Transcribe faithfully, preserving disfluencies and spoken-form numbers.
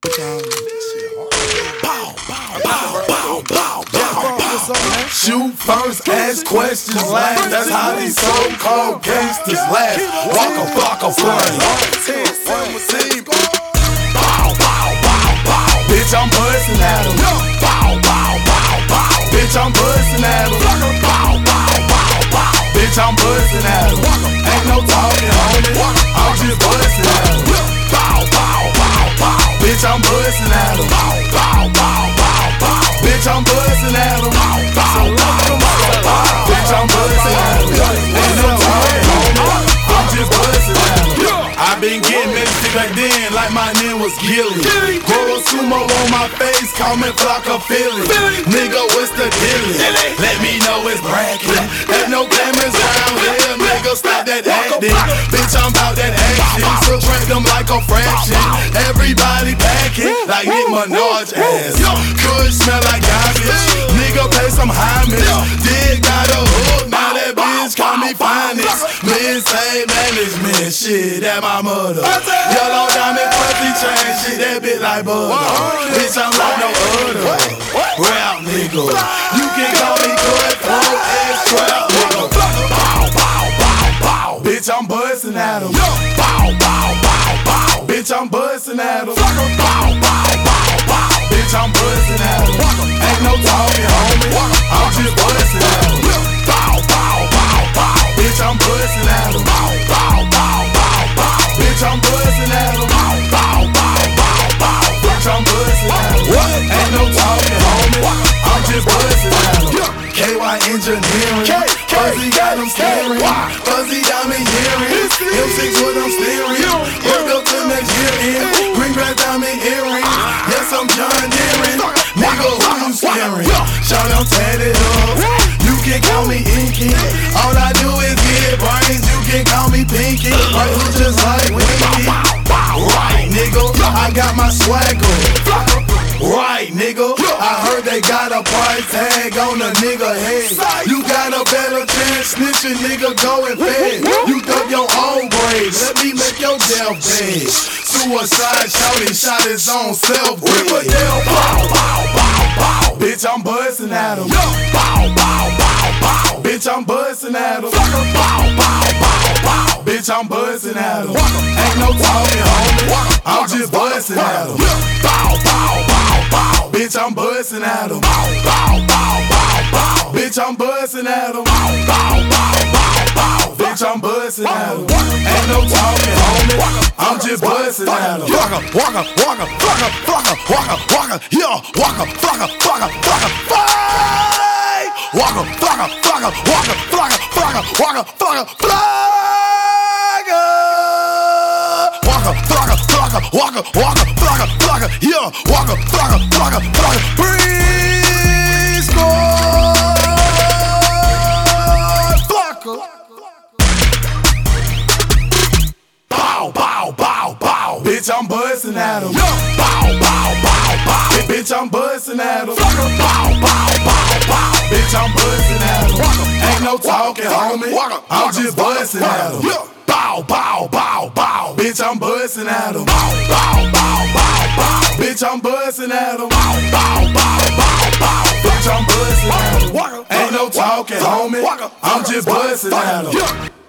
Bow, bow, bow, bow, bow, bow. Shoot first, ask questions last. That's how these so-called gangsters last. Waka flocka flame. Bow, bow, bow, bow. Bitch, I'm bustin' at 'em. Bow, bow, bow, bow. Bitch, I'm bustin' at 'em. Bow, bow, bow, bow. Bitch, I'm bustin' at 'em. Ain't no talking, homie. I'm just bustin' at 'em. Bow, bow, bow, bow. Bitch, I'm bustin' at 'em. Bow, bow, bow, bow, bow. Bitch, I'm bustin' at 'em. Bow, bow, bow, bow, bow. Bitch, I'm bustin' at 'em. Ain't no talking, homie. I'm just bustin' at 'em. I been getting messy back then, like my name was Gilly. Grow a sumo on my face, call me Flocka Philly. Nigga, what's the dealie? Let me know it's bracket. Ain't no cameras around here, nigga, stop that acting. Bitch, I'm about that action, subtract them like a fraction. Everybody packing like Nick Minaj ass. Could smell like garbage. Nigga, pay some homage. Did got a hook, now that bitch call me finest. Men say management, shit, that my mother. Yellow diamond, pussy chain, shit, that bitch like butter. Bitch, I'm like no other. Rap nigga, you can call me cutthroat ass trap nigga. Bow, bow, bow, bow. Bitch, I'm bustin' at 'em. Bow, bow, bow, bow. Bitch, I'm bustin' at 'em. Bow, bow, bow, bow. Bitch, I'm bustin' at 'em. Ain't no talking, homie. I'm just bustin' at 'em. Bow, bow, bow, bow. Bitch, I'm bustin' at 'em. Bow, bow, bow, bow, bow. Bitch, I'm bustin' at 'em. Bow, bow, bow, bow, bow. Bitch, I'm bustin' at 'em. Ain't no talking, homie. I'm just bustin' at 'em. K Y Engineering, Fuzzy got them staring. Fuzzy got me hearing. M six with them steering. Work up to next year in. Green grass diamond earrings. Yes, I'm John Deering. Nigga, who you scaring? Shout out, tatted up. You can call me Inky. All I do is get brains. You can call me Pinky. Right hook just like Winky. Right, nigga, I got my swagger. Right, nigga, I heard they got a price tag on a nigga head. You got a better chance, snitching, nigga, go and fed. You thug your own braids, let me make your death bed. Suicide shouting, shot his own self dead. Bow, bow, bow, bow. Bitch, I'm bustin' at 'em. Bow, bow, bow, bow. Bitch, I'm bustin' at 'em. Bow, bow, bow, bow. Bitch, I'm bustin' at 'em. Ain't no talking, homie. I'm just bustin' at 'em. Bow, bow, bow, bow. Bitch, I'm bustin' at 'em. Bow, bow, bow, bow, bow. Bitch, I'm bustin' at 'em. Bow, bow, bow, bow, bow. Bitch, I'm bustin' at 'em. Ain't no talking, homie. I'm just bustin' at 'em. Waka, waka, waka, waka, waka, waka, waka, yeah, waka, waka, waka, waka, fly. Waka, waka, waka, waka, waka, waka, waka, waka, fly. Waka, waka, waka, waka, waka, waka, waka, yeah, waka, waka, waka, waka, breeze, go, waka. Bow, bow, bow, bow. Bitch, I'm bustin' at 'em. Bow, bow, bow, bow. Bitch, I'm bustin' at 'em. Bow, bow, bow, bow. Bitch, I'm bustin' at 'em. Ain't no talking, homie. I'm just bustin' at 'em. Bow, bow, bow, bow. Bitch, I'm bustin' at 'em. Bow, bow, bow, bow, bow. Bitch, I'm bustin' at 'em. Bow, bow, bow, bow, bow. Bitch, I'm bustin' at 'em. Ain't no talking, homie. I'm just bustin' at 'em.